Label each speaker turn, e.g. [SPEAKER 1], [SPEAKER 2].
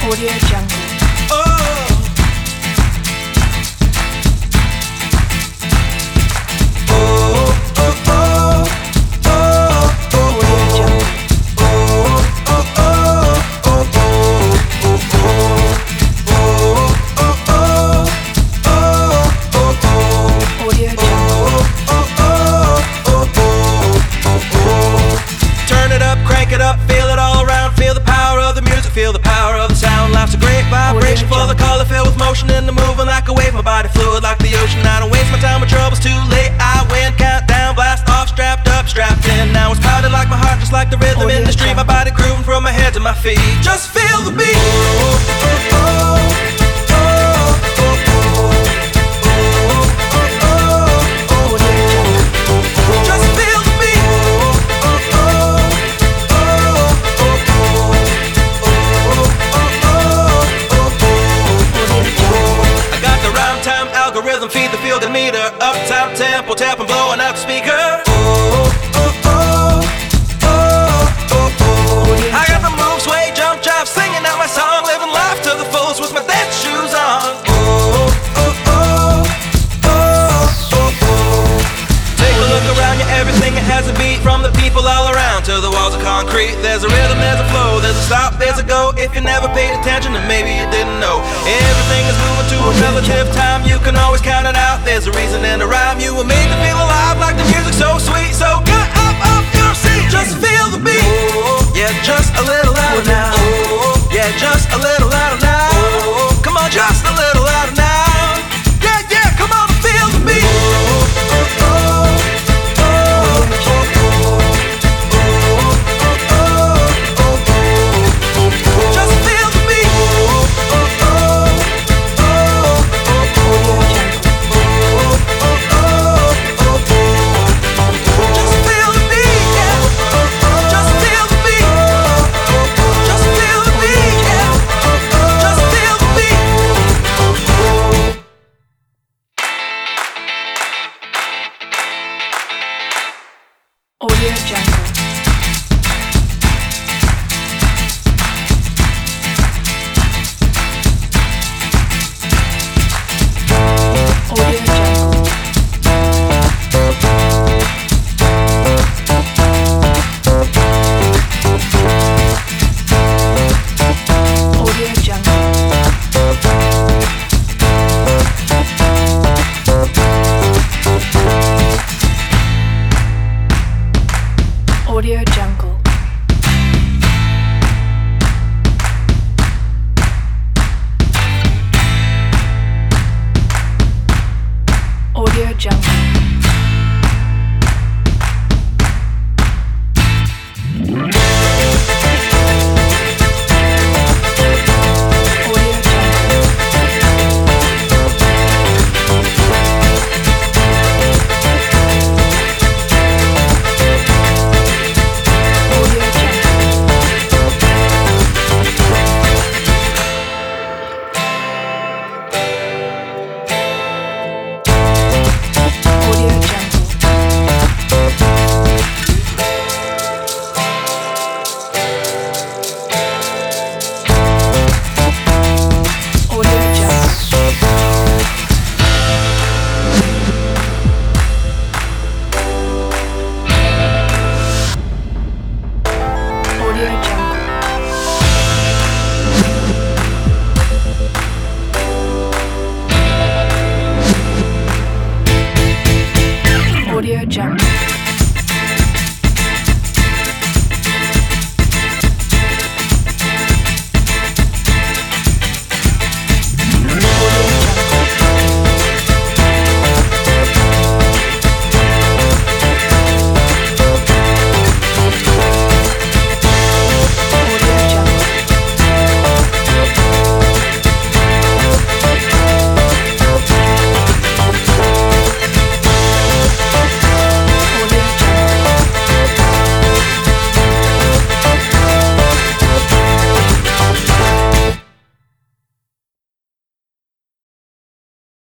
[SPEAKER 1] Audio Jungle.
[SPEAKER 2] Feel the power of the sound. Life's a great vibration, full of color, filled with motion, and the moving like a wave. My body fluid like the ocean. I don't waste my time with troubles. Too late, I win. Countdown, blast off, strapped up, strapped in. Now it's pounding like my heart, just like the rhythm in the street. My body grooving from my head to my feet. Just feel the beat. Feed the field and meter, up top tempo, tapping, blowing out the speaker. I got the move, sway, jump, jive, singing out my song, living life to the fullest with my dance shoes on. Take a look around you, everything it has a beat, from the people all around to the walls of concrete. There's a rhythm, there's a flow, there's a stop, there's a go. If you never paid attention, then maybe you didn't know. Everything is moving to a relative time, you can always count it out. There's a reason and a rhyme. You were made to feel alive, like the music so sweet. So get up off your seat, just feel the beat. Yeah, just a little louder now. Yeah, just a little louder now. Come on, just a little louder now. Yeah, yeah, come on and feel the beat.
[SPEAKER 1] Audio Jungle. Audio Jungle. Audio Jungle. Audio Jungle. Audio Jungle. Audio Jungle.